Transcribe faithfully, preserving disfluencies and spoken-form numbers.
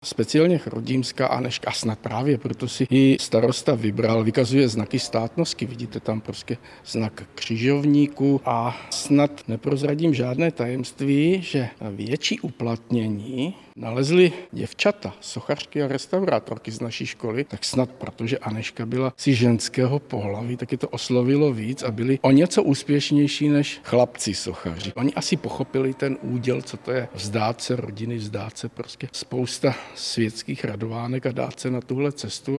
Speciálně chrudimská Anežka, a snad právě proto si ji starosta vybral, vykazuje znaky státnosti, vidíte tam prostě znak křižovníku a snad neprozradím žádné tajemství, že větší uplatnění nalezly děvčata, sochařky a restaurátorky z naší školy, tak snad protože Anežka byla si ženského pohlaví, tak je to oslovilo víc a byli o něco úspěšnější než chlapci sochaři. Oni asi pochopili ten úděl, co to je vzdát se rodiny, vzdát se prostě spousta světských radovánek a dát se na tuhle cestu.